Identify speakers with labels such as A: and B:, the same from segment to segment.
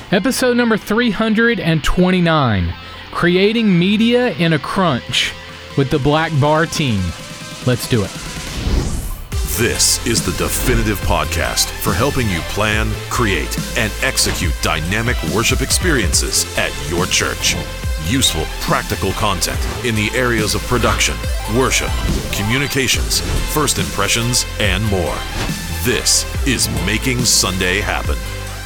A: Episode number 329, Creating Media in a Crunch with the Black Bar team. Let's do it.
B: This is the definitive podcast for helping you plan, create, and execute dynamic worship experiences at your church. Useful, practical content in the areas of production, worship, communications, first impressions, and more. This is Making Sunday Happen.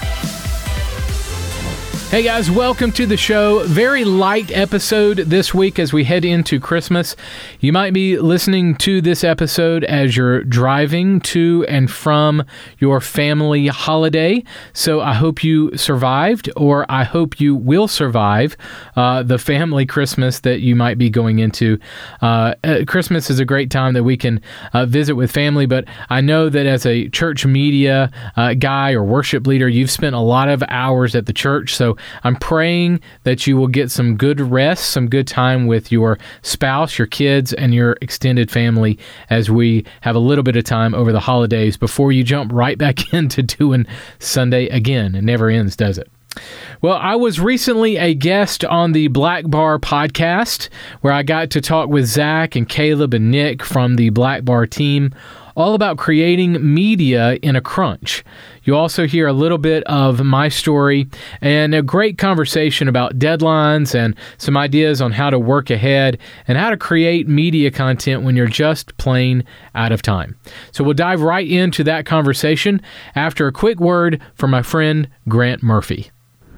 A: Hey guys, welcome to the show. Very light episode this week as we head into Christmas. You might be listening to this episode as you're driving to and from your family holiday. So I hope you survived, or I hope you will survive the family Christmas that you might be going into. Christmas is a great time that we can visit with family, but I know that as a church media guy or worship leader, you've spent a lot of hours at the church. So I'm praying that you will get some good rest, some good time with your spouse, your kids, and your extended family as we have a little bit of time over the holidays before you jump right back into doing Sunday again. It never ends, does it? Well, I was recently a guest on the Black Bar podcast where I got to talk with Zach and Caleb and Nick from the Black Bar team all about creating media in a crunch. You also hear a little bit of my story and a great conversation about deadlines and some ideas on how to work ahead and how to create media content when you're just plain out of time. So we'll dive right into that conversation after a quick word from my friend Grant Murphy.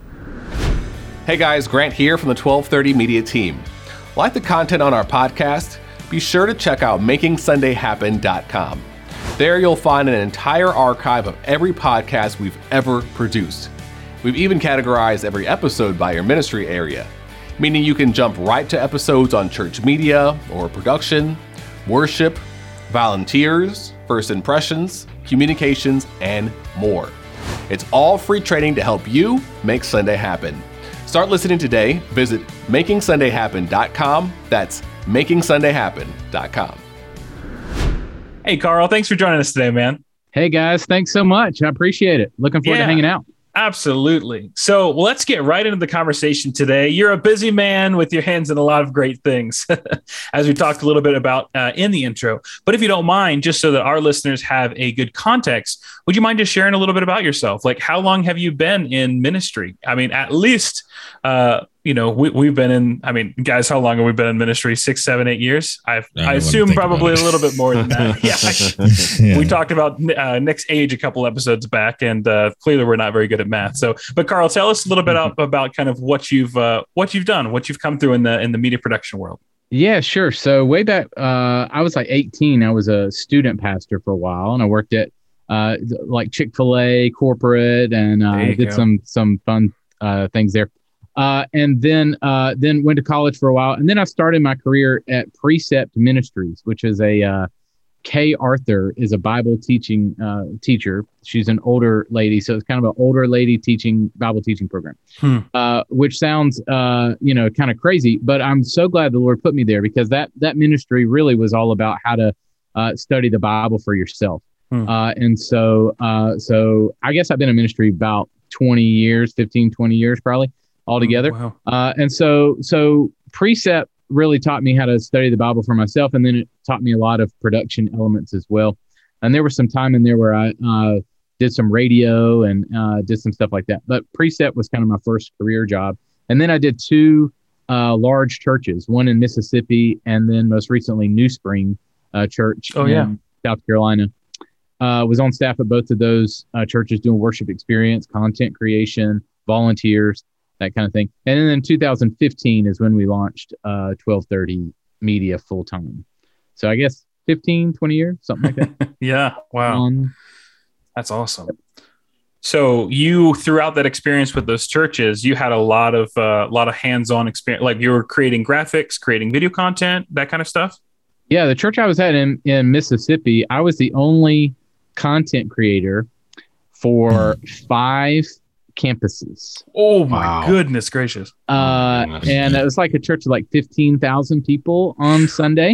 C: Hey guys, Grant here from the 1230 Media team. Like the content on our podcast? Be sure to check out MakingSundayHappen.com. There you'll find an entire archive of every podcast we've ever produced. We've even categorized every episode by your ministry area, meaning you can jump right to episodes on church media or production, worship, volunteers, first impressions, communications, and more. It's all free training to help you make Sunday happen. Start listening today. Visit MakingSundayHappen.com. That's MakingSundayHappen.com.
D: Hey, Carl, thanks for joining us today, man.
A: Hey, guys. Thanks so much. I appreciate it. Looking forward to hanging out.
D: Absolutely. So let's get right into the conversation today. You're a busy man with your hands in a lot of great things, as we talked a little bit about in the intro. But if you don't mind, just so that our listeners have a good context, would you mind just sharing a little bit about yourself? Like, how long have you been in ministry? I mean, at least, we've been in, guys, how long have we been in ministry? 6, 7, 8 years? I assume probably a little bit more than that. Yeah. We talked about Nick's age a couple episodes back, and clearly we're not very good at math. So, but Carl, tell us a little bit about kind of what you've done, what you've come through in the media production world.
A: Yeah, sure. So way back, I was like 18. I was a student pastor for a while, and I worked at like Chick-fil-A corporate, and did some fun things there. And then went to college for a while. And then I started my career at Precept Ministries, which is Kay Arthur is a Bible teaching teacher. She's an older lady. So it's kind of an older lady Bible teaching program, which sounds, kind of crazy, but I'm so glad the Lord put me there because that ministry really was all about how to study the Bible for yourself. And so I guess I've been in ministry about 20 years probably altogether.
D: Oh, wow.
A: And so Precept really taught me how to study the Bible for myself. And then it taught me a lot of production elements as well. And there was some time in there where I did some radio and did some stuff like that. But Precept was kind of my first career job. And then I did 2 large churches, one in Mississippi, and then most recently New Spring Church in South Carolina. Was on staff at both of those churches doing worship experience, content creation, volunteers, that kind of thing. And then in 2015 is when we launched 1230 Media full time. So I guess 15, 20 years, something like that.
D: Yeah. Wow. That's awesome. So you, throughout that experience with those churches, you had a lot of hands-on experience, like you were creating graphics, creating video content, that kind of stuff.
A: Yeah. The church I was at in Mississippi, I was the only content creator for 5 campuses.
D: Oh my goodness gracious.
A: And it was like a church of like 15,000 people on Sunday.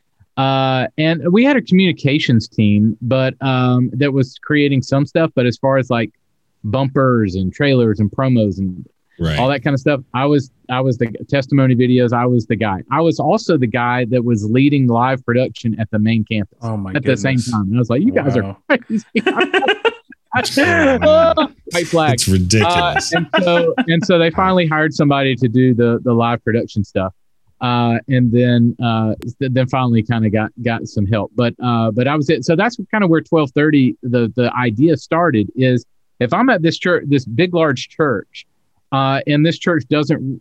A: And we had a communications team, but that was creating some stuff. But as far as like bumpers and trailers and promos and all that kind of stuff. I was the testimony videos. I was the guy. I was also the guy that was leading live production at the main campus at the same time. And I was like, you guys are crazy. White flag.
E: It's ridiculous.
A: And so they finally hired somebody to do the live production stuff. And then finally kind of got some help, but I was it. So that's kind of where 1230, the idea started is if I'm at this church, this big, large church, and this church isn't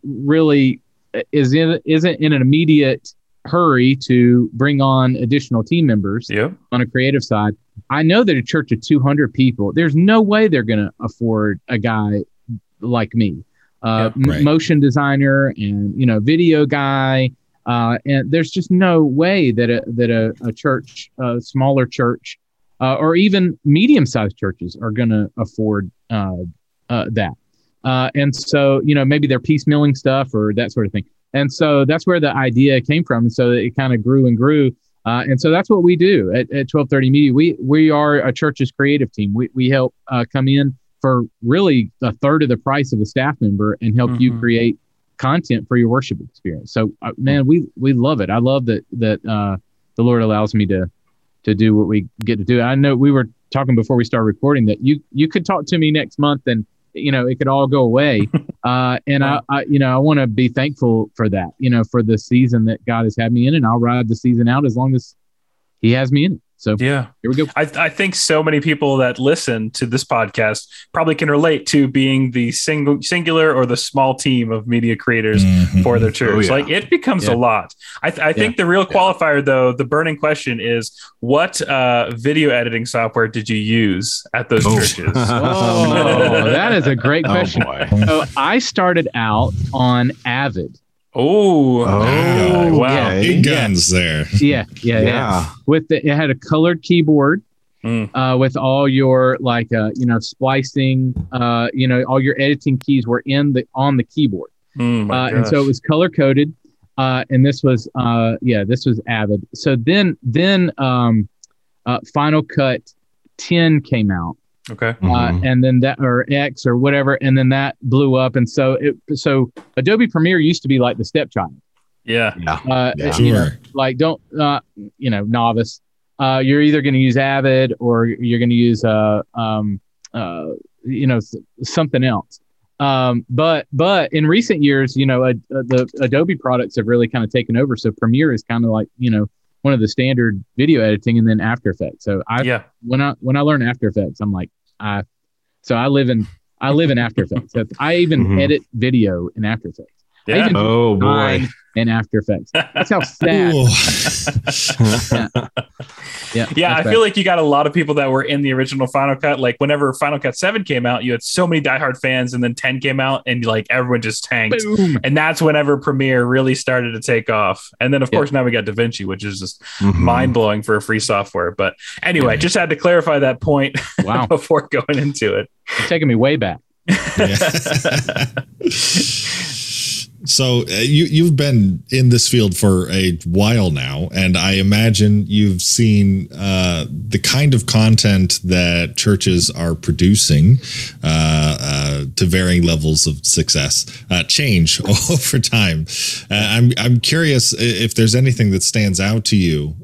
A: in an immediate hurry to bring on additional team members on a creative side. I know that a church of 200 people, there's no way they're going to afford a guy like me, motion designer and, video guy. And there's just no way that a church, a smaller church, or even medium-sized churches are going to afford that. And so, maybe they're piecemealing stuff or that sort of thing. And so that's where the idea came from. And so it kind of grew and grew. And so that's what we do at 1230 Media. We are a church's creative team. We help come in for really a third of the price of a staff member and help you create content for your worship experience. So, man, we love it. I love that the Lord allows me to do what we get to do. I know we were talking before we started recording that you could talk to me next month and it could all go away. And I want to be thankful for that, for the season that God has had me in, and I'll ride the season out as long as He has me in it. So here we go.
D: I think so many people that listen to this podcast probably can relate to being the singular or the small team of media creators for their church. Like it becomes a lot. I think the real qualifier, though, the burning question is, what video editing software did you use at those churches?
A: That is a great question. So I started out on Avid.
D: Wow!
E: Big guns there.
A: Yeah. It had a colored keyboard with all your splicing. All your editing keys were on the keyboard, and so it was color coded. And this was Avid. So then Final Cut 10 came out.
D: Okay.
A: And then that, or X or whatever, and then that blew up. And so Adobe Premiere used to be like the stepchild.
E: Sure.
A: Novice. You're either going to use Avid or you're going to use something else. But in recent years, the Adobe products have really kind of taken over. So Premiere is kind of like, one of the standard video editing, and then After Effects. So when I learn After Effects, I'm like, I live in After Effects. I even edit video in After Effects.
D: Yeah.
A: Boy. In After Effects. That's how sad.
D: I feel like you got a lot of people that were in the original Final Cut. Like whenever Final Cut 7 came out, you had so many diehard fans, and then 10 came out and like everyone just tanked. Boom. And that's whenever Premiere really started to take off. And then of course now we got DaVinci, which is just mind blowing for a free software. But anyway, just had to clarify that point before going into it.
A: You're taking me way back.
E: So you've been in this field for a while now, and I imagine you've seen the kind of content that churches are producing to varying levels of success change over time. I'm curious if there's anything that stands out to you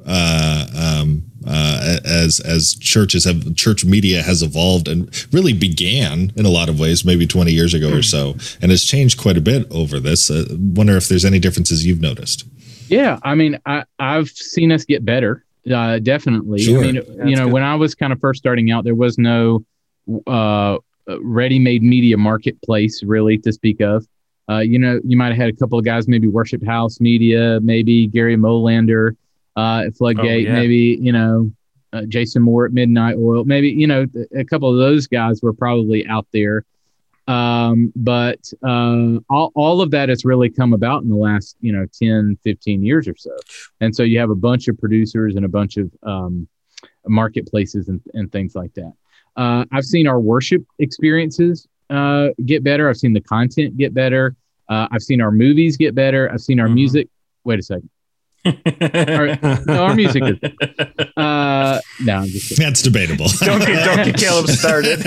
E: as church media has evolved and really began in a lot of ways maybe 20 years ago or so, and has changed quite a bit over this. Wonder if there's any differences you've noticed.
A: Yeah, I mean, I've seen us get better, definitely.
E: Sure.
A: I mean, when I was kind of first starting out, there was no ready-made media marketplace really to speak of. You might have had a couple of guys, maybe Worship House Media, maybe Gary Molander at Floodgate, maybe, Jason Moore at Midnight Oil, maybe, a couple of those guys were probably out there. But all of that has really come about in the last, 10, 15 years or so. And so you have a bunch of producers and a bunch of marketplaces and things like that. I've seen our worship experiences get better. I've seen the content get better. I've seen our movies get better. I've seen our music. Wait a second.
F: Our music is. No, I'm just kidding.
E: That's debatable.
D: Don't get Caleb started.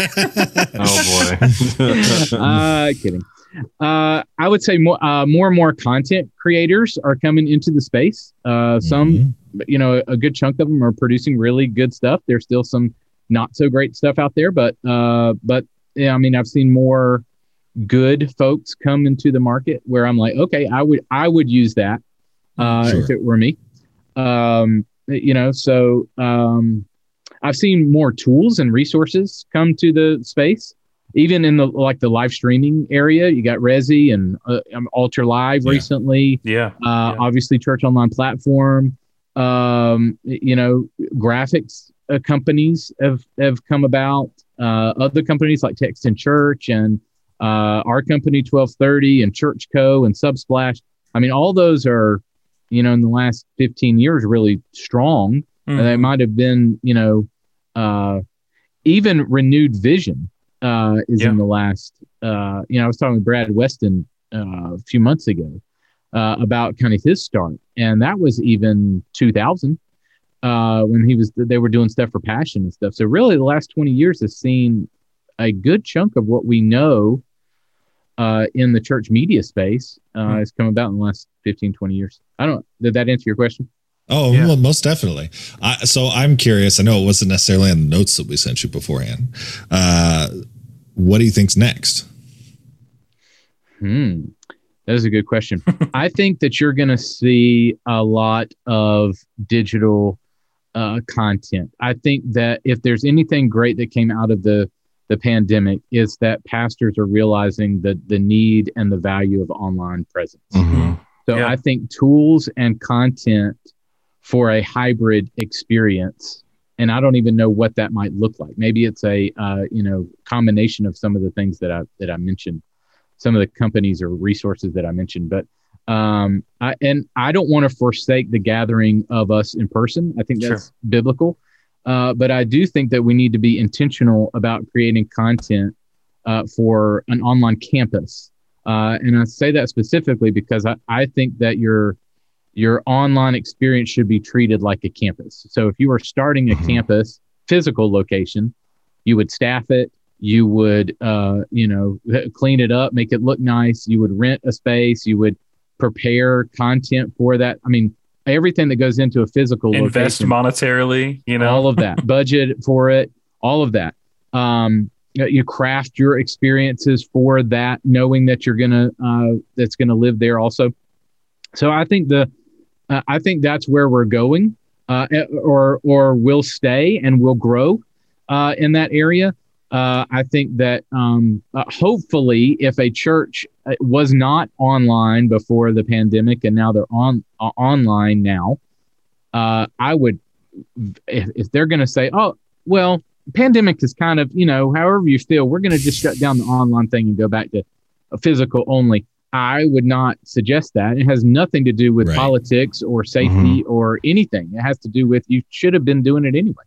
G: Oh boy.
F: Kidding. I would say more and more content creators are coming into the space. Some, a good chunk of them are producing really good stuff. There's still some not so great stuff out there, but yeah, I mean, I've seen more good folks come into the market where I'm like, okay, I would use that if it were me. I've seen more tools and resources come to the space. Even in the live streaming area, you got Resi and Ultra Live recently. Obviously, Church Online Platform. Graphics companies have come about. Other companies like Text in Church and our company 1230 and Church Co. and Subsplash. I mean, all those are, in the last 15 years, really strong. They might have been, even Renewed Vision. In the last, I was talking with Brad Weston a few months ago about kind of his start, and that was even 2000 when they were doing stuff for Passion and stuff. So really, the last 20 years has seen a good chunk of what we know in the church media space has come about in the last 15, 20 years. Did that answer your question?
E: Oh, well, most definitely. So I'm curious. I know it wasn't necessarily in the notes that we sent you beforehand. What do you think's next?
F: That is a good question. I think that you're going to see a lot of digital content. I think that if there's anything great that came out of the pandemic, is that pastors are realizing the need and the value of online presence. So I think tools and content for a hybrid experience, and I don't even know what that might look like. Maybe it's a combination of some of the things that I mentioned, some of the companies or resources that I mentioned. But I don't want to forsake the gathering of us in person. I think that's biblical. But I do think that we need to be intentional about creating content for an online campus. And I say that specifically because I think that your online experience should be treated like a campus. So if you are starting a campus, physical location, you would staff it, you would, clean it up, make it look nice. You would rent a space, you would prepare content for that. I mean, everything that goes into a physical
D: invest
F: location,
D: monetarily,
F: all of that, budget for it, all of that. You craft your experiences for that, knowing that you're that's gonna live there also. So I think that's where we're going, or will stay and will grow in that area. I think that hopefully, if a church was not online before the pandemic and now they're online now, I would, if they're going to say, oh, well, pandemic is kind of, however you feel, we're going to just shut down the online thing and go back to a physical only. I would not suggest that. It has nothing to do with politics or safety or anything. It has to do with you should have been doing it anyway.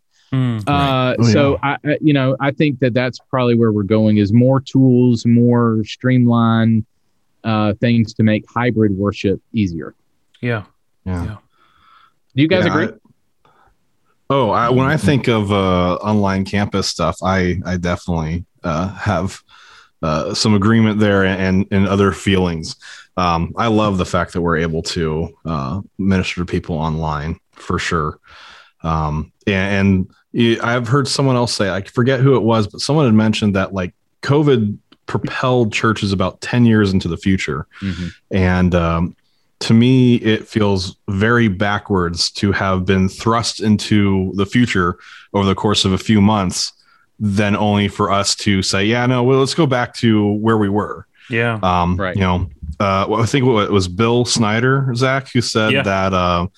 F: I think that's probably where we're going, is more tools, more streamlined things to make hybrid worship easier.
D: Yeah.
F: Do you guys agree?
G: When I think of online campus stuff, I definitely have some agreement there and other feelings. I love the fact that we're able to minister to people online for sure. And I've heard someone else say, I forget who it was, but someone had mentioned that like COVID propelled churches about 10 years into the future. And to me, it feels very backwards to have been thrust into the future over the course of a few months, then only for us to say, let's go back to where we were.
D: Yeah.
G: Right. I think it was Bill Snyder, Zach, who said that,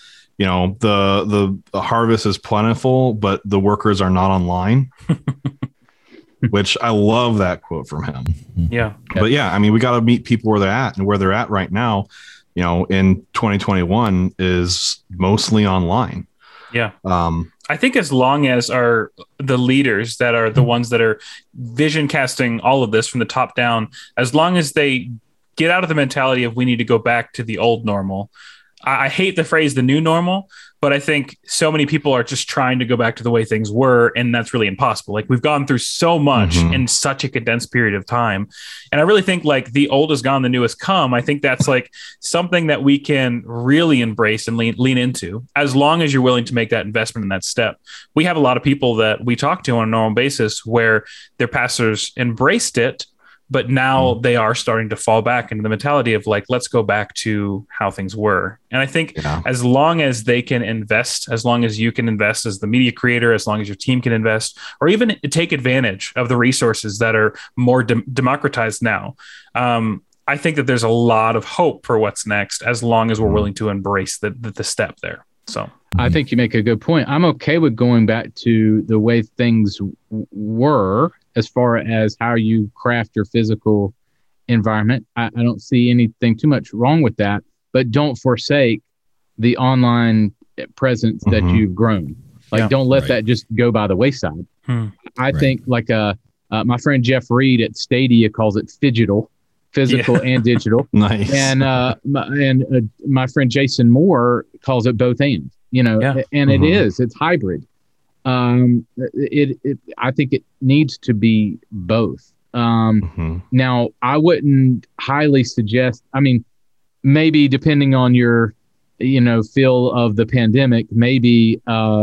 G: the harvest is plentiful, but the workers are not online, which I love that quote from him.
D: Yeah.
G: But we got to meet people where they're at, and where they're at right now, in 2021 is mostly online.
D: Yeah. I think as long as the leaders that are the ones that are vision casting all of this from the top down, as long as they get out of the mentality of we need to go back to the old normal, I hate the phrase the new normal, but I think so many people are just trying to go back to the way things were, and that's really impossible. Like, we've gone through so much in such a condensed period of time. And I really think like the old is gone, the new has come. I think that's like something that we can really embrace and lean into, as long as you're willing to make that investment in that step. We have a lot of people that we talk to on a normal basis where their pastors embraced it, but now they are starting to fall back into the mentality of like, let's go back to how things were. And I think as long as they can invest, as long as you can invest as the media creator, as long as your team can invest, or even take advantage of the resources that are more democratized now, I think that there's a lot of hope for what's next, as long as we're willing to embrace the step there. So
F: I think you make a good point. I'm okay with going back to the way things were, as far as how you craft your physical environment. I don't see anything too much wrong with that, but don't forsake the online presence that you've grown. Like, don't let that just go by the wayside. I think like my friend Jeff Reed at Stadia calls it physical and digital.
G: Nice.
F: And my friend Jason Moore calls it both and, and it's hybrid. I think it needs to be both. Now, I wouldn't highly suggest, maybe depending on your, feel of the pandemic, maybe, I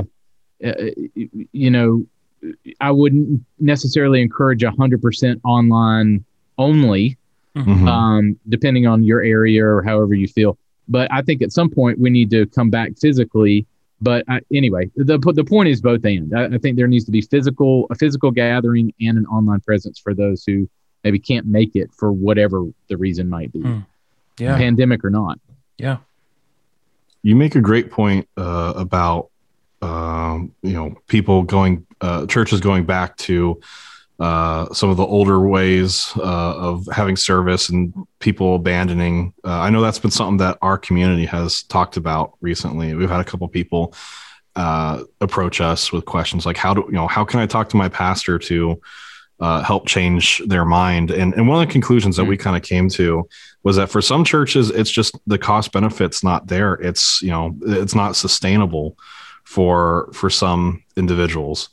F: wouldn't necessarily encourage 100% online only, depending on your area or however you feel. But I think at some point we need to come back physically. But anyway, the point is both and. I think there needs to be a physical gathering and an online presence for those who maybe can't make it for whatever the reason might be, pandemic or not.
D: Yeah.
G: You make a great point about people churches going back to some of the older ways of having service and people abandoning. I know that's been something that our community has talked about recently. We've had a couple people approach us with questions like, how can I talk to my pastor to help change their mind? And one of the conclusions that we kind of came to was that for some churches, it's just the cost benefit's not there. It's, it's not sustainable for some individuals.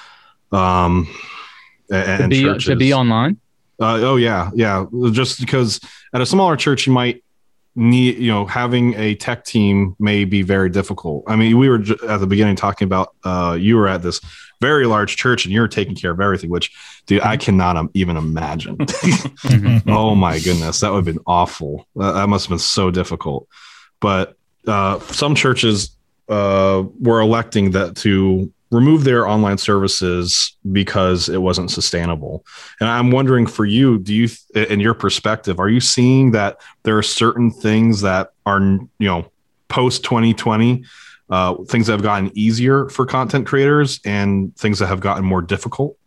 G: And
F: to be online.
G: Just because at a smaller church you might need, having a tech team may be very difficult. We were at the beginning talking about you were at this very large church and you're taking care of everything, which, dude, I cannot even imagine. Oh my goodness, that would have been awful. That must have been so difficult. But some churches were electing that to remove their online services because it wasn't sustainable. And I'm wondering for you, in your perspective, are you seeing that there are certain things that are, post 2020, things that have gotten easier for content creators and things that have gotten more difficult?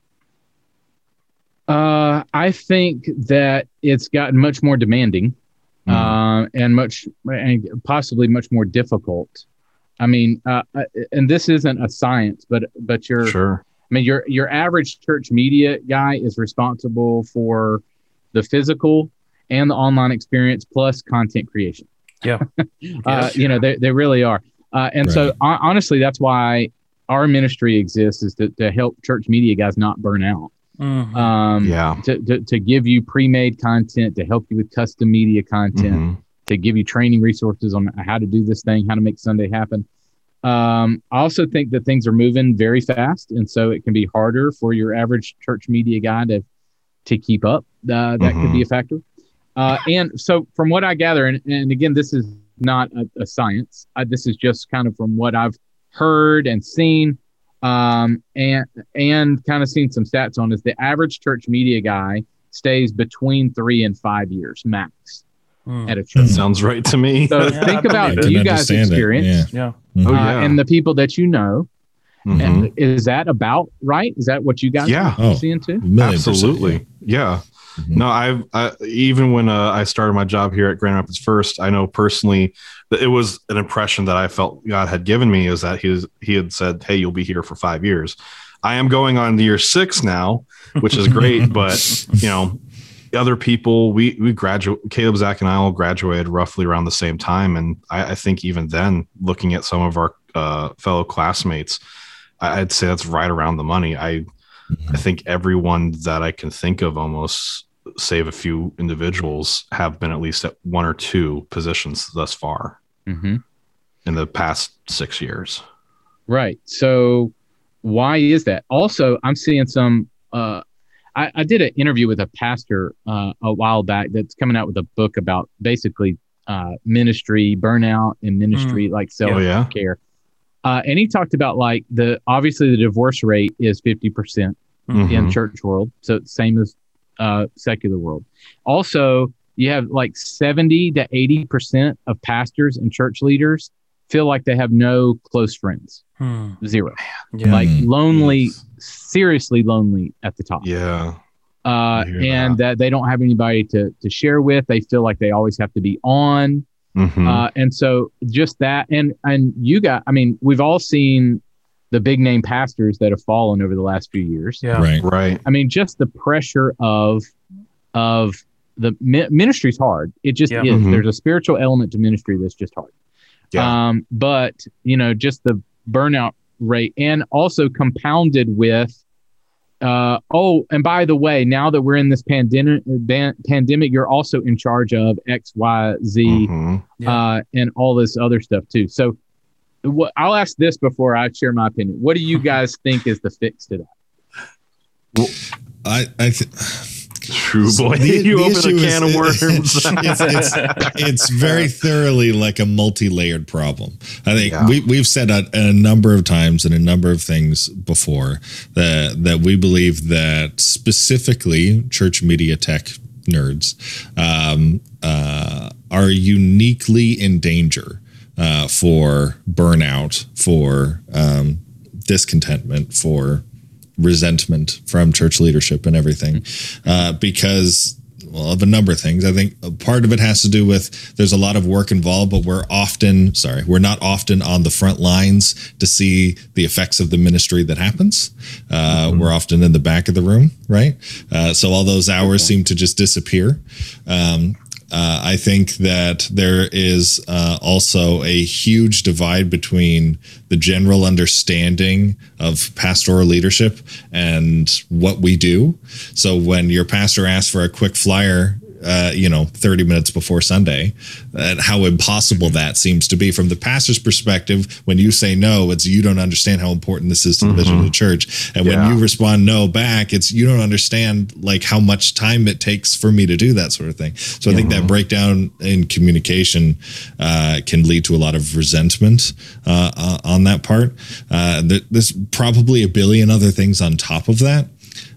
F: I think that it's gotten much more demanding, and possibly much more difficult. And this isn't a science, but you're sure. Your average church media guy is responsible for the physical and the online experience plus content creation.
D: Yeah.
F: They really are. So honestly, that's why our ministry exists, is to help church media guys not burn out. To give you pre-made content, to help you with custom media content, to give you training resources on how to do this thing, how to make Sunday happen. I also think that things are moving very fast, and so it can be harder for your average church media guy to keep up. That could be a factor. And so from what I gather, and again, this is not a science. This is just kind of from what I've heard and seen, and kind of seen some stats on, is the average church media guy stays between 3 and 5 years max at a church.
G: That sounds right to me.
F: So think about you guys' experience, and the people that you know. And is that about right? Is that what you guys are seeing too?
G: Absolutely. Yeah. No, I even when I started my job here at Grand Rapids First, I know personally that it was an impression that I felt God had given me, is that he had said, "Hey, you'll be here for 5 years." I am going on to year 6 now, which is great, but other people, we graduate, Caleb, Zach, and I all graduated roughly around the same time. And I think even then, looking at some of our fellow classmates, I'd say that's right around the money. I think everyone that I can think of, almost save a few individuals, have been at least at one or two positions thus far in the past 6 years.
F: Right. So why is that? Also, I'm seeing some, I did an interview with a pastor a while back that's coming out with a book about basically ministry burnout and ministry, like self-care. And he talked about like obviously the divorce rate is 50% in church world. So same as secular world. Also, you have like 70 to 80% of pastors and church leaders feel like they have no close friends. Zero. Yeah. Like lonely, seriously lonely at the top.
G: Yeah.
F: And that they don't have anybody to share with. They feel like they always have to be on. And so just that, and we've all seen the big name pastors that have fallen over the last few years.
E: Yeah.
G: Right.
F: I mean, just the pressure of the ministry's hard. It just is. There's a spiritual element to ministry that's just hard. Yeah. But just the burnout rate, and also compounded with, and by the way, now that we're in this pandemic, you're also in charge of X, Y, Z, and all this other stuff too. So I'll ask this before I share my opinion. What do you guys think is the fix to that?
E: Well,
G: True boy, you open a can of worms.
E: It's very thoroughly like a multi-layered problem. I think we've said a number of times in a number of things before that we believe that specifically church media tech nerds are uniquely in danger for burnout, for discontentment, for resentment from church leadership and everything, because of a number of things. I think a part of it has to do with there's a lot of work involved, but we're not often on the front lines to see the effects of the ministry that happens. We're often in the back of the room, right? So all those hours seem to just disappear. I think that there is also a huge divide between the general understanding of pastoral leadership and what we do. So when your pastor asks for a quick flyer, 30 minutes before Sunday, and how impossible that seems to be from the pastor's perspective. When you say no, it's you don't understand how important this is to the vision of the church. And when you respond no back, it's you don't understand like how much time it takes for me to do that sort of thing. So I think that breakdown in communication can lead to a lot of resentment on that part. There's probably a billion other things on top of that.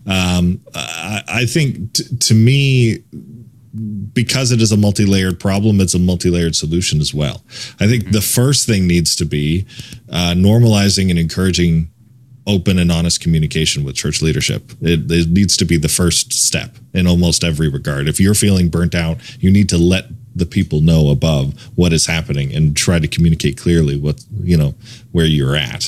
E: I think to me, because it is a multi-layered problem, it's a multi-layered solution as well. I think the first thing needs to be normalizing and encouraging open and honest communication with church leadership. It needs to be the first step in almost every regard. If you're feeling burnt out, you need to let the people know above what is happening and try to communicate clearly where you're at.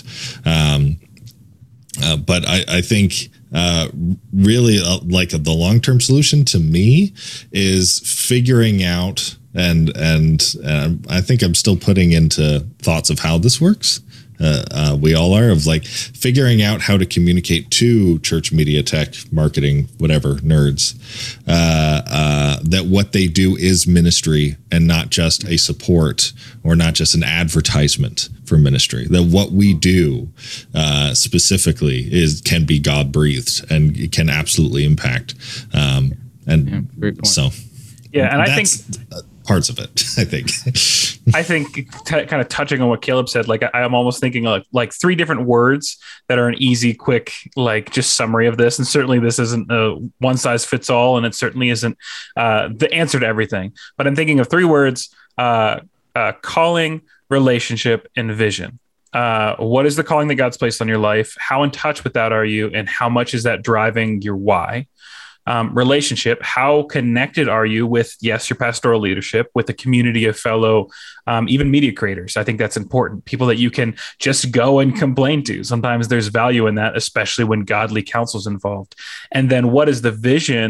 E: But I think really like the long-term solution to me is figuring out, and I think I'm still putting into thoughts of how this works. We all are, of like figuring out how to communicate to church media tech marketing, whatever nerds, that what they do is ministry and not just a support or not just an advertisement for ministry. That what we do specifically can be God breathed and it can absolutely impact. Great point. So
D: and I think
E: parts of it, I think.
D: I think kind of touching on what Caleb said, like I'm almost thinking like three different words that are an easy, quick, like just summary of this. And certainly this isn't a one size fits all, and it certainly isn't the answer to everything. But I'm thinking of three words: calling, relationship, and vision. What is the calling that God's placed on your life? How in touch with that are you? And how much is that driving your why? Relationship, how connected are you with, yes, your pastoral leadership, with a community of fellow, even media creators? I think that's important. People that you can just go and complain to. Sometimes there's value in that, especially when godly counsel's involved. And then what is the vision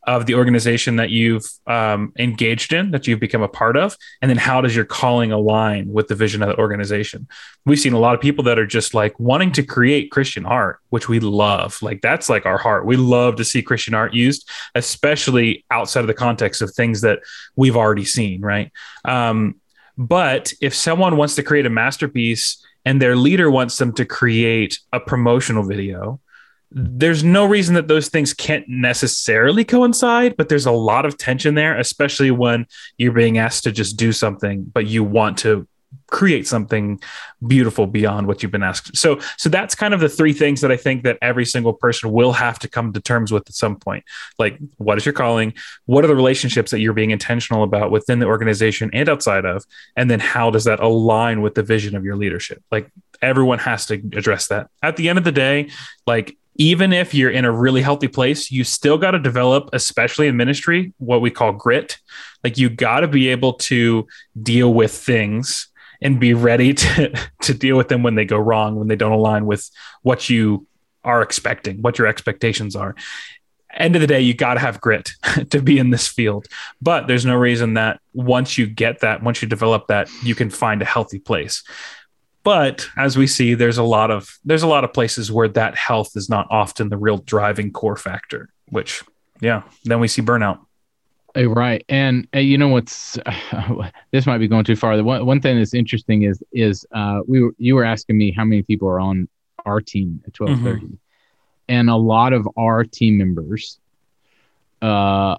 D: of the organization that you've engaged in, that you've become a part of? And then how does your calling align with the vision of the organization? We've seen a lot of people that are just like wanting to create Christian art, which we love. Like that's like our heart. We love to see Christian art used, especially outside of the context of things that we've already seen, right? But if someone wants to create a masterpiece and their leader wants them to create a promotional video, there's no reason that those things can't necessarily coincide, but there's a lot of tension there, especially when you're being asked to just do something, but you want to create something beautiful beyond what you've been asked. So that's kind of the three things that I think that every single person will have to come to terms with at some point. Like, what is your calling? What are the relationships that you're being intentional about within the organization and outside of? And then how does that align with the vision of your leadership? Like, everyone has to address that. At the end of the day, like, even if you're in a really healthy place, you still got to develop, especially in ministry, what we call grit. Like, you got to be able to deal with things and be ready to deal with them when they go wrong, when they don't align with what you are expecting, what your expectations are. End of the day, you got to have grit to be in this field. But there's no reason that once you get that, once you develop that, you can find a healthy place. But as we see, there's a lot of places where that health is not often the real driving core factor, which, then we see burnout.
F: Right. And you know what's this might be going too far. The one thing that's interesting is you were asking me how many people are on our team at 1230, and a lot of our team members are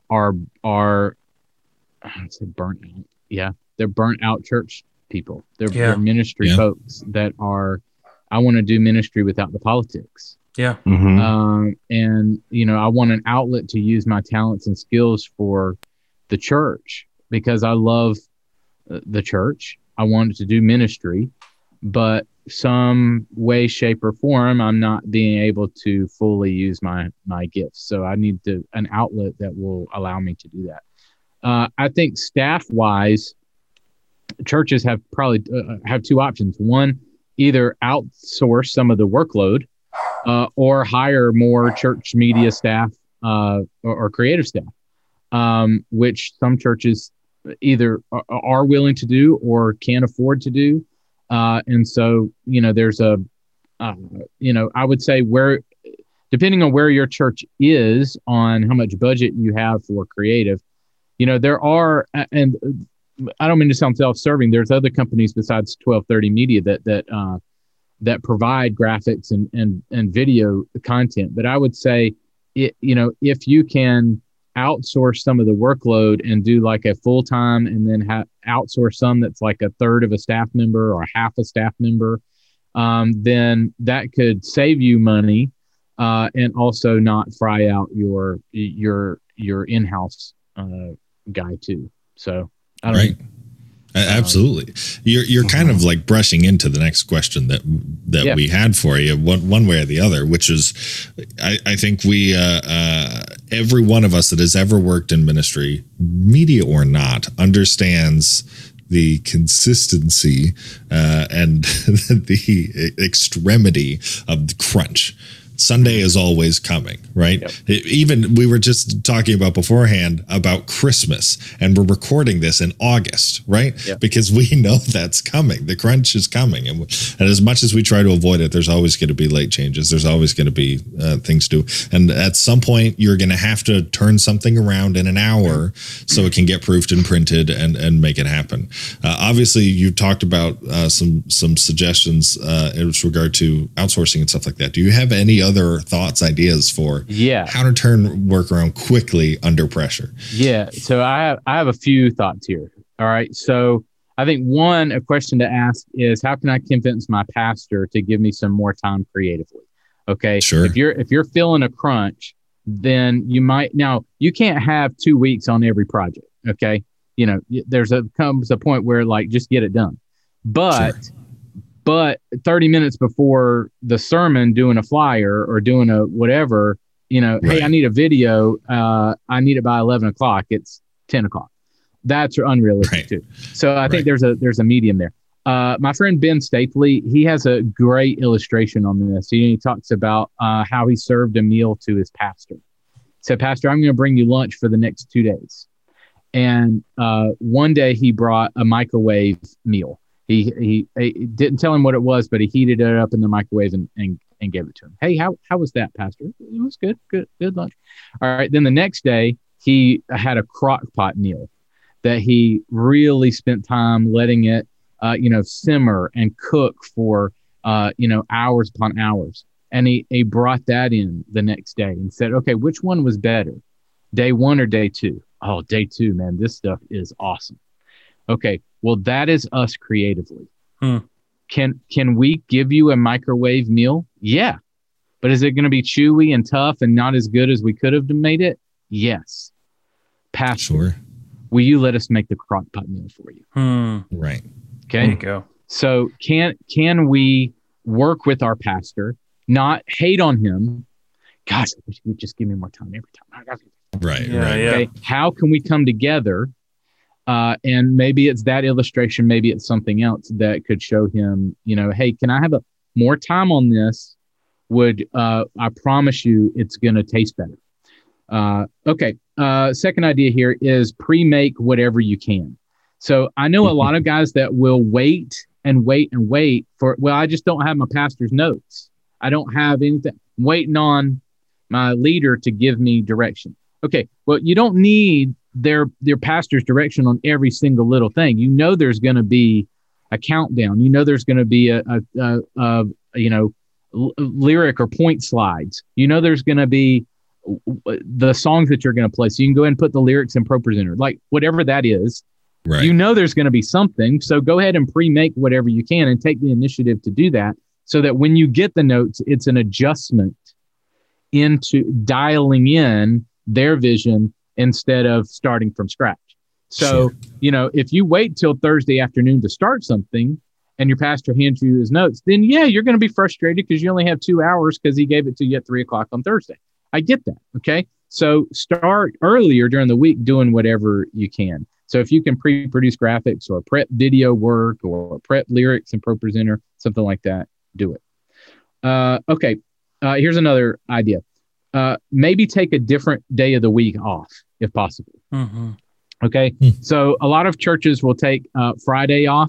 F: I'd say burnt out. Yeah, they're burnt out church people. They're ministry folks that are, I want to do ministry without the politics.
D: Yeah.
F: And, I want an outlet to use my talents and skills for the church because I love the church. I wanted to do ministry, but some way, shape, or form, I'm not being able to fully use my gifts. So I need an outlet that will allow me to do that. I think staff-wise, churches have probably have two options. One, either outsource some of the workload or hire more church media staff or creative staff, which some churches either are willing to do or can't afford to do. And so, there's I would say depending on where your church is on how much budget you have for creative, there are, and I don't mean to sound self-serving. There's other companies besides 1230 Media that provide graphics and video content. But I would say, if you can outsource some of the workload and do like a full-time and then outsource some that's like a third of a staff member or half a staff member, then that could save you money and also not fry out your in-house guy too. So.
E: Right. Absolutely. You're kind of like brushing into the next question that we had for you one way or the other, which is, I think we, every one of us that has ever worked in ministry, media or not, understands the consistency and the extremity of the crunch. Sunday is always coming, right? Yep. Even we were just talking about beforehand about Christmas, and we're recording this in August, right? Yep. Because we know that's coming. The crunch is coming. And as much as we try to avoid it, there's always going to be late changes. There's always going to be things to do. And at some point, you're going to have to turn something around in an hour so it can get proofed and printed and make it happen. Obviously, you talked about some suggestions in regard to outsourcing and stuff like that. Do you have any other thoughts, ideas for how to turn work around quickly under pressure?
F: Yeah. So I have a few thoughts here. All right. So I think a question to ask is, how can I convince my pastor to give me some more time creatively? Okay.
E: Sure.
F: If you're feeling a crunch, then you can't have 2 weeks on every project. Okay. Comes a point where like, just get it done. But 30 minutes before the sermon, doing a flyer or doing a whatever, hey, I need a video. I need it by 11 o'clock. It's 10 o'clock. That's unrealistic too. So I think there's a medium there. My friend Ben Stapley, he has a great illustration on this. He talks about how he served a meal to his pastor. said, Pastor, I'm going to bring you lunch for the next 2 days. And one day he brought a microwave meal. He didn't tell him what it was, but he heated it up in the microwave and gave it to him. Hey, how was that, Pastor? It was good lunch. All right. Then the next day he had a crock pot meal that he really spent time letting it, simmer and cook for, hours upon hours. And he brought that in the next day and said, okay, which one was better, day 1 or day 2? Oh, day 2, man, this stuff is awesome. Okay, well, that is us creatively. Can we give you a microwave meal? Yeah. But is it going to be chewy and tough and not as good as we could have made it? Yes. Pastor,
E: Sure.
F: will you let us make the crock pot meal for you?
E: Right.
F: Okay.
D: There you go.
F: So can we work with our pastor, not hate on him? Gosh, I wish he would just give me more time every time.
E: Right.
D: Yeah,
E: right.
D: yeah.
F: Okay. How can we come together? And maybe it's that illustration, maybe it's something else that could show him, hey, can I have more time on this? I promise you it's going to taste better. Okay. Second idea here is pre-make whatever you can. So I know a lot of guys that will wait for, I just don't have my pastor's notes. I don't have anything. I'm waiting on my leader to give me direction. Okay. Well, you don't need their pastor's direction on every single little thing. There's going to be a countdown. There's going to be a lyric or point slides. There's going to be the songs that you're going to play. So you can go ahead and put the lyrics in ProPresenter, like whatever that is.
E: Right.
F: There's going to be something. So go ahead and pre-make whatever you can and take the initiative to do that, so that when you get the notes, it's an adjustment into dialing in their vision instead of starting from scratch. So,
E: Sure.
F: If you wait till Thursday afternoon to start something and your pastor hands you his notes, then you're going to be frustrated because you only have 2 hours because he gave it to you at 3:00 on Thursday. I get that. Okay. So start earlier during the week doing whatever you can. So if you can pre-produce graphics or prep video work or prep lyrics in ProPresenter, something like that, do it. Okay. Here's another idea. Maybe take a different day of the week off if possible.
D: Mm-hmm.
F: Okay. So a lot of churches will take Friday off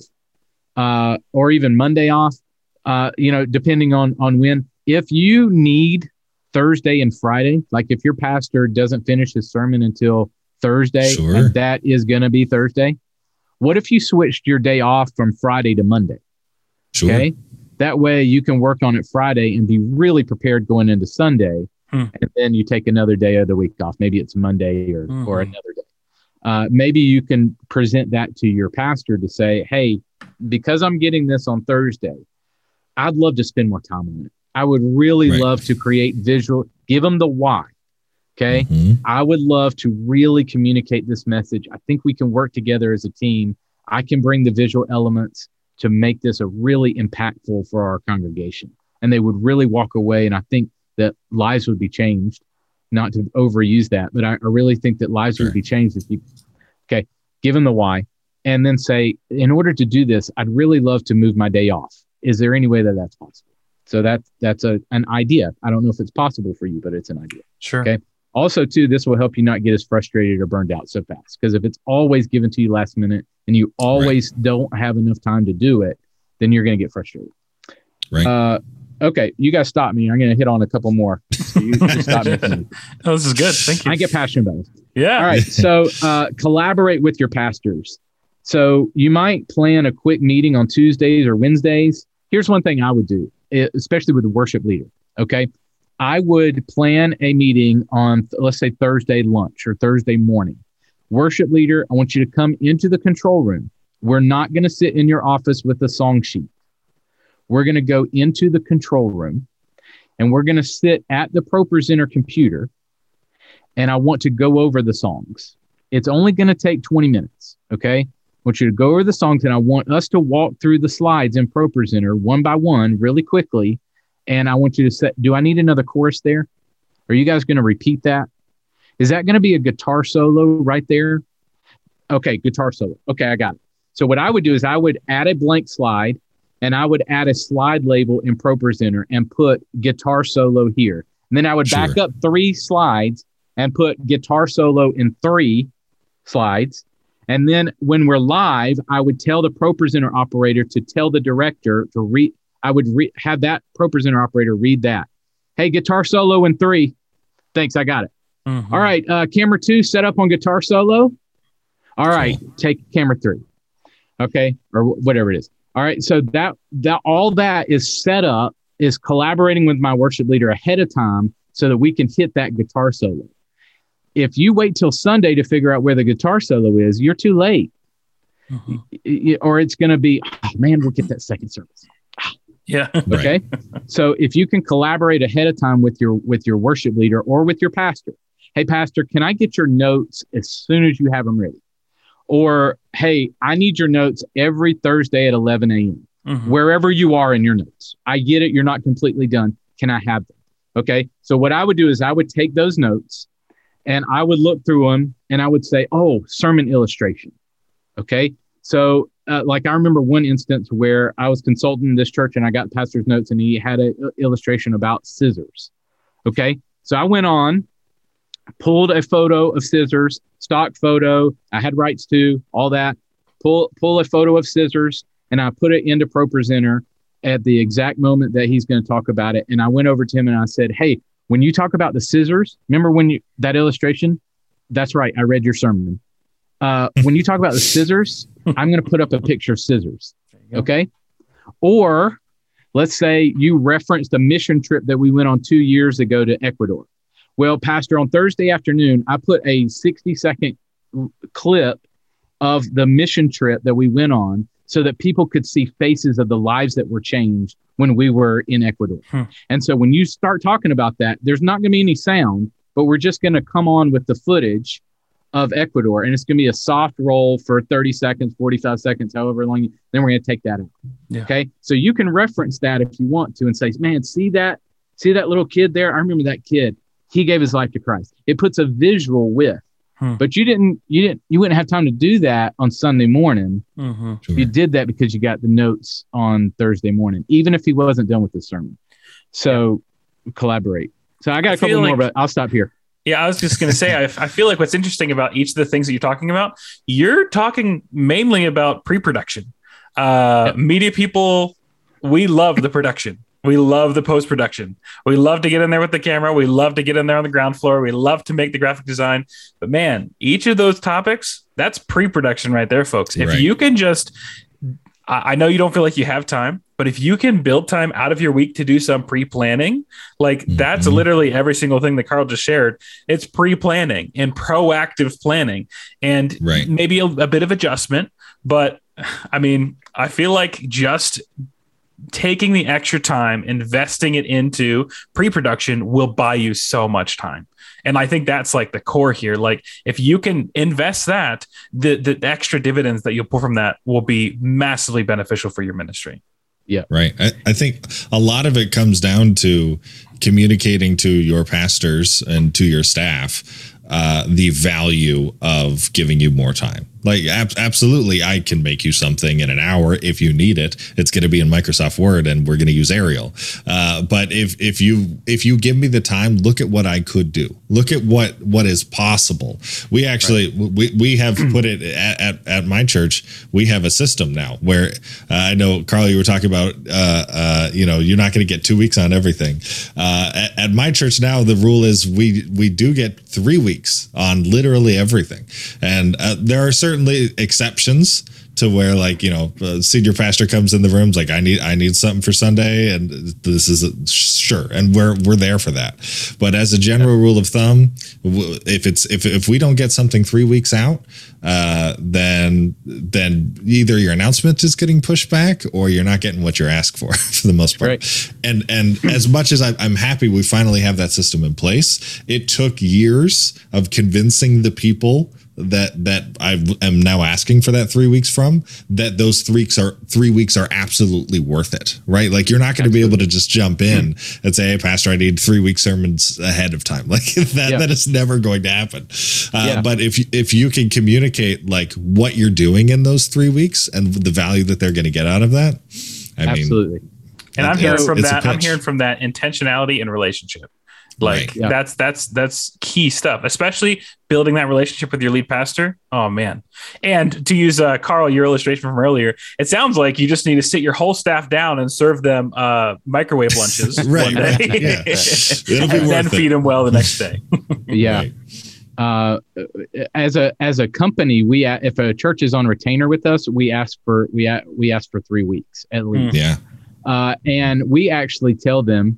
F: or even Monday off, depending on when. If you need Thursday and Friday, like if your pastor doesn't finish his sermon until Thursday,
E: Sure.
F: and that is going to be Thursday, what if you switched your day off from Friday to Monday?
E: Sure.
F: Okay. That way you can work on it Friday and be really prepared going into Sunday. And then you take another day of the week off. Maybe it's Monday or another day. Maybe you can present that to your pastor to say, hey, because I'm getting this on Thursday, I'd love to spend more time on it. I would really love to create visual, give them the why. Okay. I would love to really communicate this message. I think we can work together as a team. I can bring the visual elements to make this a really impactful for our congregation. And they would really walk away. And I think that lives would be changed, not to overuse that, but I really think that lives would be changed if you, give them the why, and then say, in order to do this, I'd really love to move my day off. Is there any way that that's possible? So that's an idea. I don't know if it's possible for you, but it's an idea.
D: Sure.
F: Okay. Also, too, this will help you not get as frustrated or burned out so fast. Because if it's always given to you last minute and you always don't have enough time to do it, then you're going to get frustrated.
E: Right.
F: Okay, you guys stop me. I'm going to hit on a couple more. So you just stop me.
D: Oh, this is good. Thank you.
F: I get passionate about this.
D: Yeah.
F: All right. So collaborate with your pastors. So you might plan a quick meeting on Tuesdays or Wednesdays. Here's one thing I would do, especially with the worship leader. Okay. I would plan a meeting on, let's say, Thursday lunch or Thursday morning. Worship leader, I want you to come into the control room. We're not going to sit in your office with a song sheet. We're going to go into the control room and we're going to sit at the ProPresenter computer, and I want to go over the songs. It's only going to take 20 minutes. Okay. I want you to go over the songs, and I want us to walk through the slides in ProPresenter one by one really quickly. And I want you to say, do I need another chorus there? Are you guys going to repeat that? Is that going to be a guitar solo right there? Okay, guitar solo. Okay, I got it. So what I would do is I would add a blank slide, and I would add a slide label in ProPresenter and put guitar solo here. And then I would back up 3 slides and put guitar solo in 3 slides. And then when we're live, I would tell the ProPresenter operator to tell the director to read. I would have that ProPresenter operator read that. Hey, guitar solo in 3. Thanks, I got it. Mm-hmm. All right, camera 2 set up on guitar solo. All right, take camera 3. Okay, or whatever it is. All right, so that all that is set up, is collaborating with my worship leader ahead of time so that we can hit that guitar solo. If you wait till Sunday to figure out where the guitar solo is, you're too late. Mm-hmm. Or it's going to be, oh, man, we'll get that second service.
D: Yeah.
F: Okay. So if you can collaborate ahead of time with your worship leader or with your pastor, hey, pastor, can I get your notes as soon as you have them ready? Or, hey, I need your notes every Thursday at 11 a.m. Mm-hmm. Wherever you are in your notes. I get it. You're not completely done. Can I have them? Okay. So what I would do is I would take those notes and I would look through them and I would say, oh, sermon illustration. Okay. So like I remember one instance where I was consulting this church and I got pastor's notes and he had an illustration about scissors. Okay. So I went on, pulled a photo of scissors, stock photo. I had rights to all that. Pull a photo of scissors and I put it into ProPresenter at the exact moment that he's going to talk about it. And I went over to him and I said, hey, when you talk about the scissors, remember that illustration? That's right. I read your sermon. When you talk about the scissors, I'm going to put up a picture of scissors. Okay. Or let's say you referenced a mission trip that we went on 2 years ago to Ecuador. Well, pastor, on Thursday afternoon, I put a 60-second clip of the mission trip that we went on so that people could see faces of the lives that were changed when we were in Ecuador. And so when you start talking about that, there's not going to be any sound, but we're just going to come on with the footage of Ecuador. And it's going to be a soft roll for 30 seconds, 45 seconds, however long. Then we're going to take that out. Yeah. Okay. So you can reference that if you want to and say, man, see that little kid there? I remember that kid. He gave his life to Christ. It puts a visual with. But you wouldn't have time to do that on Sunday morning. Mm-hmm. Sure. You did that because you got the notes on Thursday morning, even if he wasn't done with the sermon. So collaborate. So I got a couple more, but I'll stop here.
D: Yeah, I was just going to say, I feel like what's interesting about each of the things that you're talking about, you're talking mainly about pre-production. Media people, we love the production. We love the post-production. We love to get in there with the camera. We love to get in there on the ground floor. We love to make the graphic design. But man, each of those topics, that's pre-production right there, folks. If you can just, I know you don't feel like you have time, but if you can build time out of your week to do some pre-planning, like that's literally every single thing that Carl just shared. It's pre-planning and proactive planning and maybe a bit of adjustment. But I mean, I feel like just taking the extra time, investing it into pre-production will buy you so much time. And I think that's like the core here. Like if you can invest that, the extra dividends that you'll pull from that will be massively beneficial for your ministry.
E: Yeah. Right. I think a lot of it comes down to communicating to your pastors and to your staff the value of giving you more time. Like absolutely, I can make you something in an hour if you need it. It's going to be in Microsoft Word, and we're going to use Arial. But if you give me the time, look at what I could do. Look at what is possible. We actually we have put it at my church. We have a system now where I know, Carl, you were talking about you're not going to get 2 weeks on everything. At my church now, the rule is we do get 3 weeks on literally everything, and there are certainly exceptions to where, like, senior pastor comes in the rooms like, I need something for Sunday, and this is sure, and we're there for that. But as a general rule of thumb, if we don't get something 3 weeks out, then either your announcement is getting pushed back or you're not getting what you're asked for the most part. Right. And as much as I'm happy we finally have that system in place, it took years of convincing the people that I am now asking for that 3 weeks from, that those 3 weeks are absolutely worth it, right? Like you're not going to be able to just jump in and say, hey, pastor, I need 3 week sermons ahead of time. Like that is never going to happen. But if you can communicate like what you're doing in those 3 weeks and the value that they're going to get out of that, I mean,
D: and I'm hearing from that intentionality and relationship. Like that's key stuff, especially building that relationship with your lead pastor. Oh man. And to use Carl, your illustration from earlier, it sounds like you just need to sit your whole staff down and serve them microwave lunches one day.
E: Yeah. It'll be
D: and then feed them well the next day.
F: Yeah.
E: Right.
F: As a company, if a church is on retainer with us, we ask for 3 weeks at least.
E: Yeah.
F: And we actually tell them,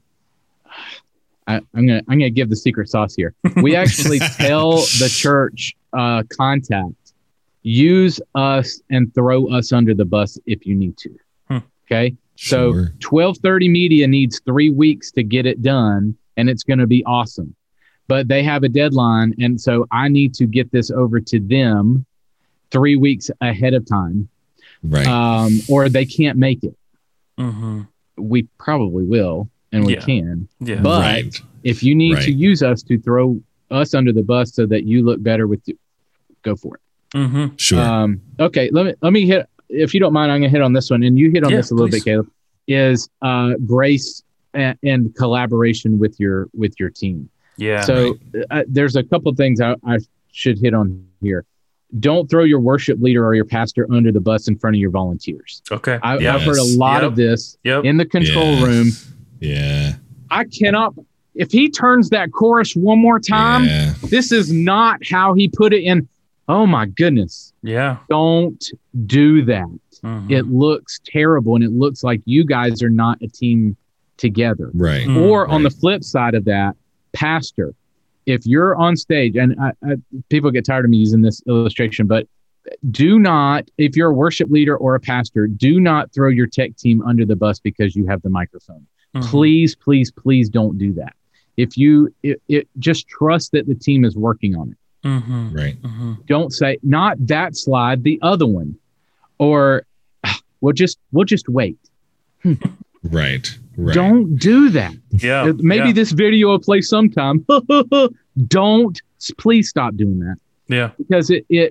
F: I'm gonna give the secret sauce here. We actually tell the church contact, use us and throw us under the bus if you need to. Okay. So 1230 Media needs 3 weeks to get it done, and it's going to be awesome. But they have a deadline, and so I need to get this over to them 3 weeks ahead of time,
E: right?
F: Or they can't make it.
D: Mm-hmm.
F: We probably will, and we can. Yeah. But if you need to use us to throw us under the bus so that you look better go for it.
D: Mm-hmm.
E: Sure.
F: Okay. Let me hit. If you don't mind, I'm gonna hit on this one, and you hit on this a little bit, Caleb. Is grace and collaboration with your team.
D: Yeah.
F: So there's a couple of things I should hit on here. Don't throw your worship leader or your pastor under the bus in front of your volunteers.
D: Okay.
F: I've heard a lot of this in the control room.
E: Yeah.
F: I cannot. If he turns that chorus one more time, this is not how he put it in. Oh my goodness.
D: Yeah.
F: Don't do that.
D: Mm-hmm.
F: It looks terrible, and it looks like you guys are not a team together.
E: Right.
F: Or on the flip side of that, pastor, if you're on stage, and people get tired of me using this illustration, but do not, if you're a worship leader or a pastor, do not throw your tech team under the bus because you have the microphone. Mm-hmm. Please don't do that. If you just trust that the team is working on it.
D: Mm-hmm.
E: Right.
D: Mm-hmm.
F: Don't say not that slide, the other one, or we'll just wait.
E: Right.
F: Don't do that.
D: Yeah.
F: Maybe this video will play sometime. Please stop doing that.
D: Yeah.
F: Because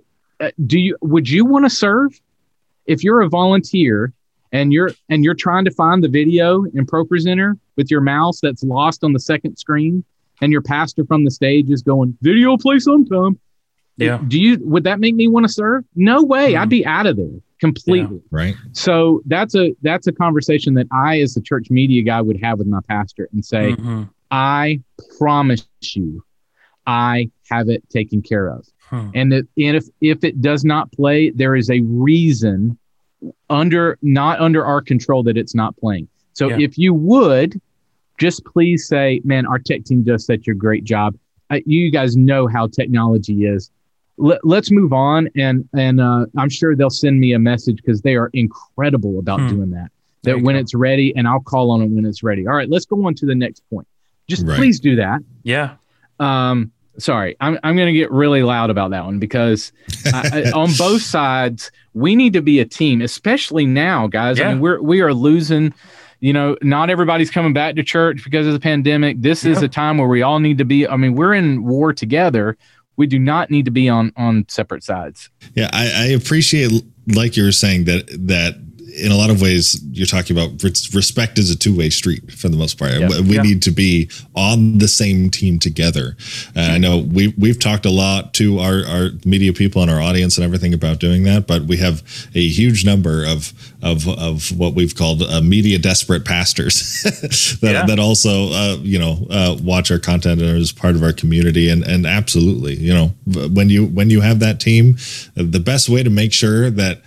F: would you want to serve if you're a volunteer and you're trying to find the video in ProPresenter with your mouse that's lost on the second screen, and your pastor from the stage is going, video will play sometime.
D: Yeah.
F: Would that make me want to serve? No way. I'd be out of there completely.
E: Yeah. Right.
F: So that's a conversation that I, as the church media guy, would have with my pastor and say, I promise you, I have it taken care of. And if it does not play, there is a reason not under our control that it's not playing. So if you would just please say, man, our tech team does such a great job. You guys know how technology is. Let's move on. And I'm sure they'll send me a message because they are incredible about doing that. That when it's ready, and I'll call on it when it's ready. All right, let's go on to the next point. Just please do that.
D: Yeah.
F: Sorry, I'm going to get really loud about that one because on both sides, we need to be a team, especially now, guys. I mean, we are losing. Not everybody's coming back to church because of the pandemic. This is a time where we all need to be. I mean, we're in war together. We do not need to be on separate sides.
E: Yeah, I appreciate, like you were saying, that in a lot of ways you're talking about respect is a two-way street for the most part. We need to be on the same team together. I know we've talked a lot to our media people and our audience and everything about doing that, but we have a huge number of what we've called media desperate pastors that also watch our content and are as part of our community. And absolutely, when you have that team, the best way to make sure that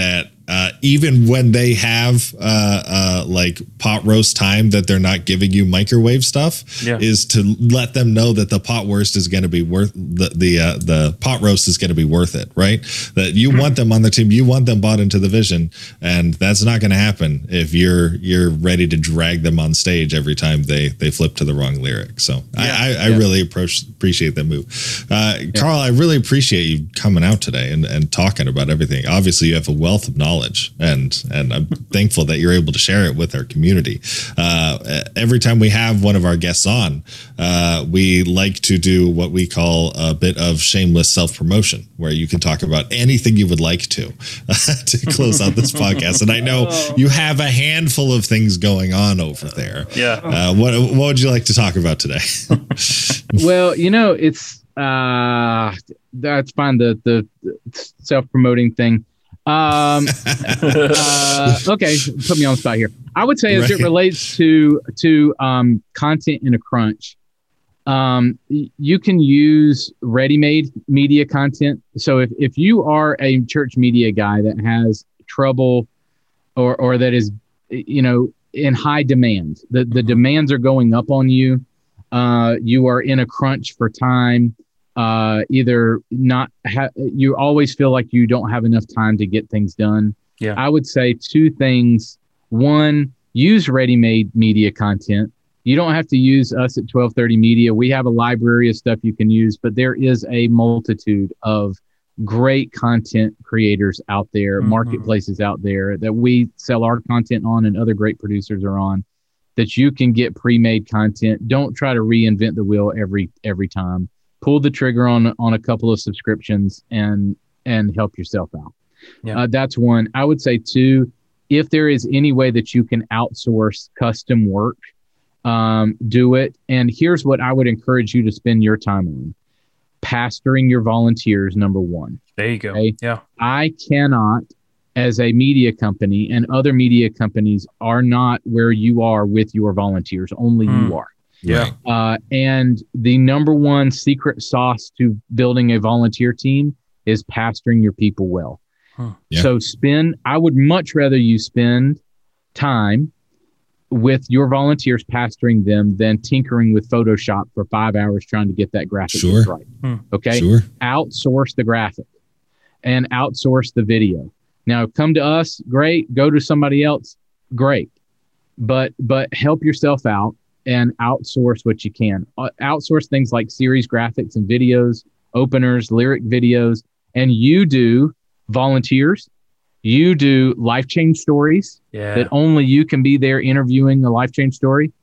E: even when they have like pot roast time that they're not giving you microwave stuff is to let them know that the pot roast is going to be worth the pot roast is going to be worth it, right? That you want them on the team, you want them bought into the vision, and that's not going to happen if you're ready to drag them on stage every time they flip to the wrong lyric. So I really appreciate that move. Carl, I really appreciate you coming out today and talking about everything. Obviously you have a wealth of knowledge knowledge, and I'm thankful that you're able to share it with our community. Every time we have one of our guests on, we like to do what we call a bit of shameless self-promotion, where you can talk about anything you would like to close out this podcast. And I know you have a handful of things going on over there.
D: Yeah.
E: What would you like to talk about today?
F: Well, it's that's fine. The self-promoting thing. Okay, put me on the spot here. I would say, as it relates to content in a crunch, you can use ready-made media content. So if you are a church media guy that has trouble or that is, in high demand, the demands are going up on you. You are in a crunch for time. You always feel like you don't have enough time to get things done.
D: Yeah.
F: I would say two things. One, use ready-made media content. You don't have to use us at 1230 Media. We have a library of stuff you can use, but there is a multitude of great content creators out there, marketplaces out there that we sell our content on and other great producers are on, that you can get pre-made content. Don't try to reinvent the wheel every time. Pull the trigger on a couple of subscriptions and help yourself out. Yeah. That's one. I would say two, if there is any way that you can outsource custom work, do it. And here's what I would encourage you to spend your time on. Pastoring your volunteers, number one.
D: There you go.
F: Okay?
D: Yeah.
F: I cannot, as a media company, and other media companies are not where you are with your volunteers. Only you are.
D: Yeah.
F: And the number one secret sauce to building a volunteer team is pastoring your people well. Yeah. So I would much rather you spend time with your volunteers pastoring them than tinkering with Photoshop for 5 hours trying to get that graphic right. Okay.
E: Sure.
F: Outsource the graphic and outsource the video. Now come to us, great. Go to somebody else, great. But help yourself out and outsource what you can. Outsource things like series graphics and videos, openers, lyric videos, and you do volunteers. You do life change stories that only you can be there interviewing the life change story.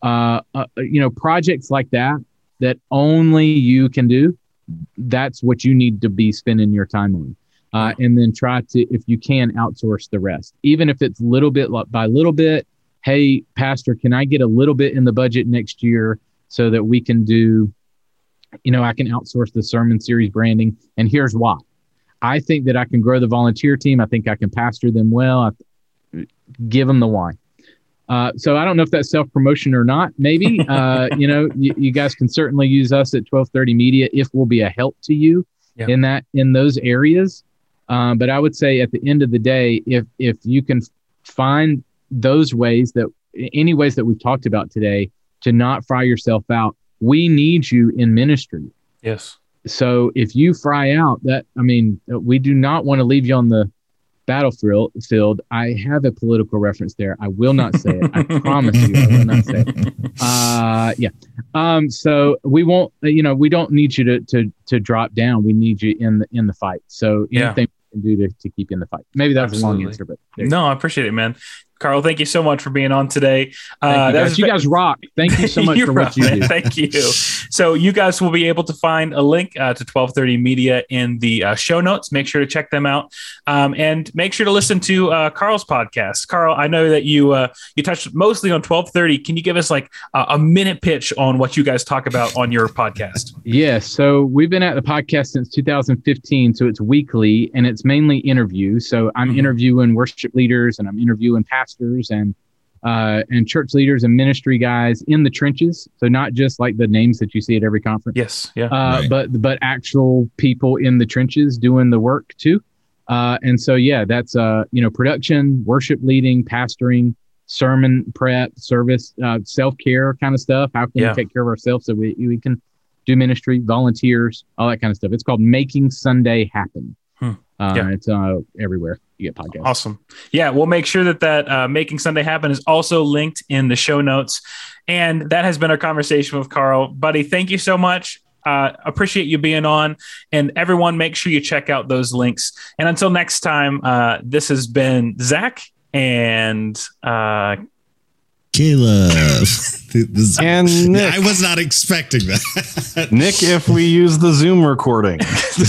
F: Projects like that only you can do. That's what you need to be spending your time on. And then try to, if you can, outsource the rest, even if it's little bit by little bit. Hey, Pastor, can I get a little bit in the budget next year so that we can do, I can outsource the sermon series branding. And here's why. I think that I can grow the volunteer team. I think I can pastor them well. Give them the why. So I don't know if that's self-promotion or not. Maybe, you guys can certainly use us at 1230 Media if we'll be a help to you in those areas. But I would say at the end of the day, if you can find those ways any ways that we've talked about today to not fry yourself out, we need you in ministry.
D: Yes.
F: So if you fry out we do not want to leave you on the battlefield. I have a political reference there. I will not say it. I promise you I will not say it. So we won't, we don't need you to drop down. We need you in the fight. So anything we can do to keep you in the fight. Maybe that was a long answer, but
D: no, I appreciate it, man. Carl, thank you so much for being on today.
F: You guys rock. Thank you so much for what you do.
D: Thank you. So you guys will be able to find a link to 1230 Media in the show notes. Make sure to check them out. And make sure to listen to Carl's podcast. Carl, I know that you touched mostly on 1230. Can you give us like a minute pitch on what you guys talk about on your podcast?
F: Yes. So we've been at the podcast since 2015. So it's weekly and it's mainly interviews. So I'm interviewing worship leaders and I'm interviewing pastors and church leaders and ministry guys in the trenches. So not just like the names that you see at every conference.
D: Yes. Yeah.
F: But actual people in the trenches doing the work too. And so, that's, production, worship leading, pastoring, sermon prep, service, self-care kind of stuff. How can we take care of ourselves so we can do ministry, volunteers, all that kind of stuff. It's called Making Sunday Happen. It's everywhere you get podcasts.
D: Awesome. Yeah, we'll make sure that Making Sunday Happen is also linked in the show notes. And that has been our conversation with Carl. Buddy, thank you so much. Appreciate you being on. And everyone, make sure you check out those links. And until next time, this has been Zach and
E: Caleb.
G: And Nick.
E: I was not expecting that.
G: Nick, if we use the Zoom recording.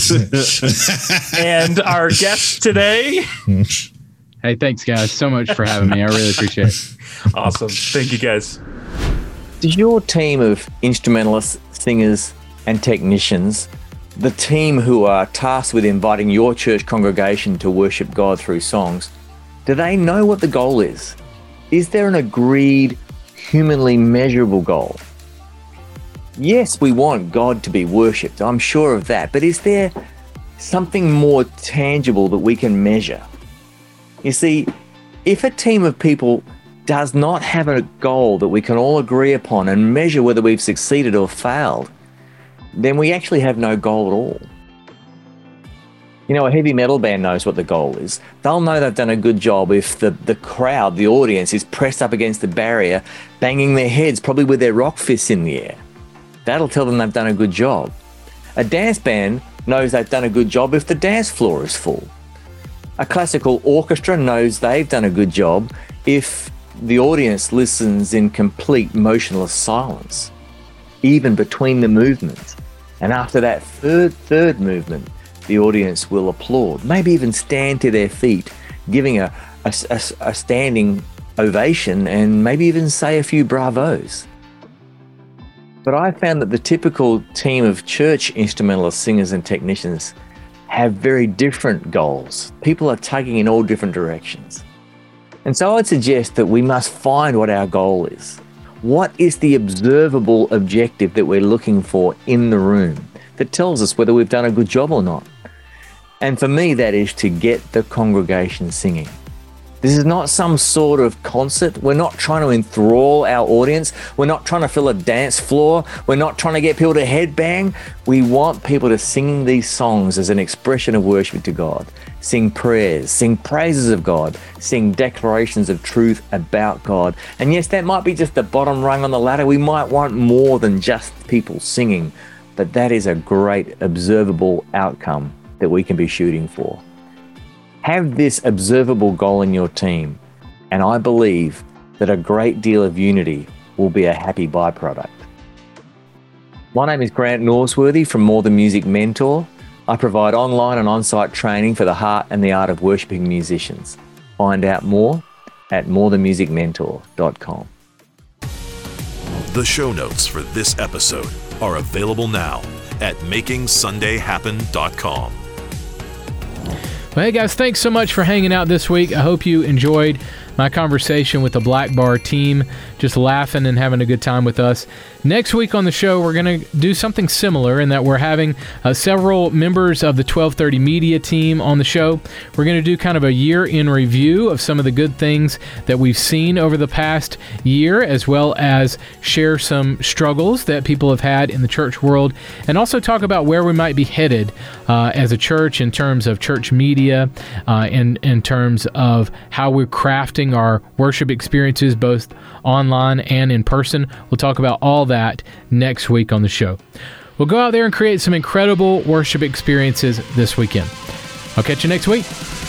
D: and our guest today.
F: Hey, thanks, guys, so much for having me. I really appreciate it.
D: Awesome. Thank you, guys.
H: Does your team of instrumentalists, singers, and technicians, the team who are tasked with inviting your church congregation to worship God through songs, do they know what the goal is? Is there an agreed, humanly measurable goal? Yes, we want God to be worshipped, I'm sure of that, but is there something more tangible that we can measure? You see, if a team of people does not have a goal that we can all agree upon and measure whether we've succeeded or failed, then we actually have no goal at all. You know, a heavy metal band knows what the goal is. They'll know they've done a good job if the crowd, the audience, is pressed up against the barrier, banging their heads, probably with their rock fists in the air. That'll tell them they've done a good job. A dance band knows they've done a good job if the dance floor is full. A classical orchestra knows they've done a good job if the audience listens in complete motionless silence, even between the movements. And after that third movement, the audience will applaud, maybe even stand to their feet, giving a standing ovation and maybe even say a few bravos. But I found that the typical team of church instrumentalists, singers and technicians have very different goals. People are tugging in all different directions. And so I'd suggest that we must find what our goal is. What is the observable objective that we're looking for in the room that tells us whether we've done a good job or not? And for me, that is to get the congregation singing. This is not some sort of concert. We're not trying to enthrall our audience. We're not trying to fill a dance floor. We're not trying to get people to headbang. We want people to sing these songs as an expression of worship to God. Sing prayers, sing praises of God, sing declarations of truth about God. And yes, that might be just the bottom rung on the ladder. We might want more than just people singing, but that is a great observable outcome that we can be shooting for. Have this observable goal in your team, and I believe that a great deal of unity will be a happy byproduct. My name is Grant Norsworthy from More Than Music Mentor. I provide online and on-site training for the heart and the art of worshiping musicians. Find out more at morethanmusicmentor.com.
B: The show notes for this episode are available now at makingsundayhappen.com.
A: Well, hey guys, thanks so much for hanging out this week. I hope you enjoyed my conversation with the Black Bar team, just laughing and having a good time with us. Next week on the show, we're going to do something similar in that we're having several members of the 1230 media team on the show. We're going to do kind of a year in review of some of the good things that we've seen over the past year, as well as share some struggles that people have had in the church world, and also talk about where we might be headed as a church in terms of church media, in terms of how we're crafting our worship experiences both online and in person. We'll talk about all that next week on the show. We'll go out there and create some incredible worship experiences this weekend. I'll catch you next week.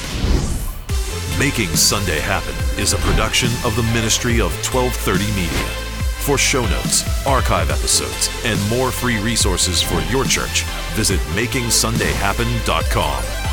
B: Making Sunday Happen is a production of the ministry of 1230 Media. For show notes, archive episodes, and more free resources for your church, visit makingsundayhappen.com.